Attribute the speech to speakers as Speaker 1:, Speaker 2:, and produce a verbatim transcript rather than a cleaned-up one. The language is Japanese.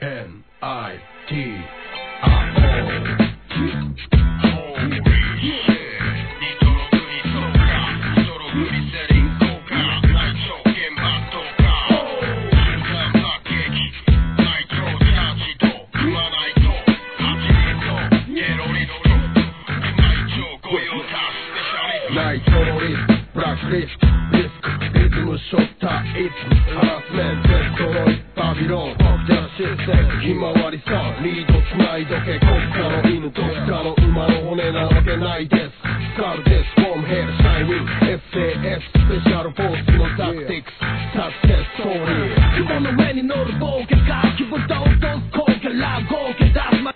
Speaker 1: エヌアイティー アイナイトロリスト、ブラックリスト、リスク、リズムショッター、イツ、ハラスメント、デストロイ、バビロン、フォクジャーシステム、ひまわりさん、リードつないどけ、国家の犬、どっかの馬の骨なわけないです。スカルです、フォームヘル、シャイニング、エスエーエス、スペシャルフォース、